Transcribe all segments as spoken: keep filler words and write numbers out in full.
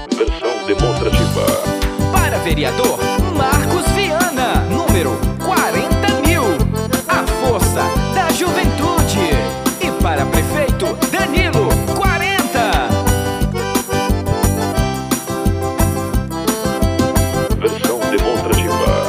Versão demonstrativa. Para vereador, Marcos Viana, número quarenta mil, a força da juventude. E para prefeito, Danilo, quarenta. Versão demonstrativa.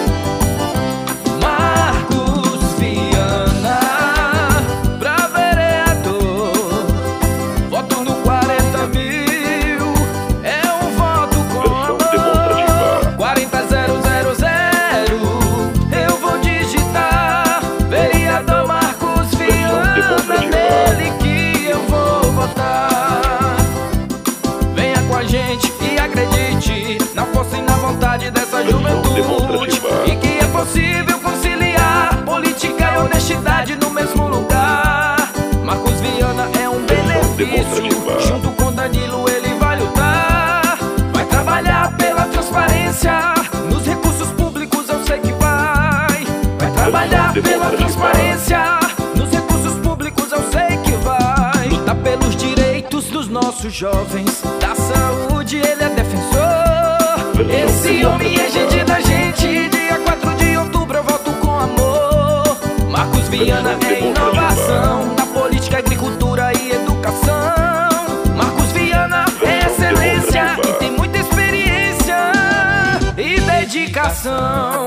Marcos Viana, pra vereador, voto no quarenta mil, é um voto com Versão amor. demonstrativa. quarenta zero zero zero, eu vou digitar. Vereador Marcos Viana, nele que eu vou votar. Venha com a gente e acredite na força e na vontade dessa juventude, demonstrativa. e que é possível conciliar política e honestidade no mesmo lugar. Marcos Viana é um benefício, demonstrativa. junto com Danilo ele vai lutar. Vai trabalhar pela transparência nos recursos públicos, eu sei que vai. Vai trabalhar pela transparência nos recursos públicos, eu sei que vai. Lutar pelos direitos dos nossos jovens, da saúde ele é defensor. Esse homem é gente da gente. Dia quatro de outubro eu voto com amor. Marcos Viana é inovação na política, agricultura e educação. Marcos Viana é excelência e tem muita experiência e dedicação.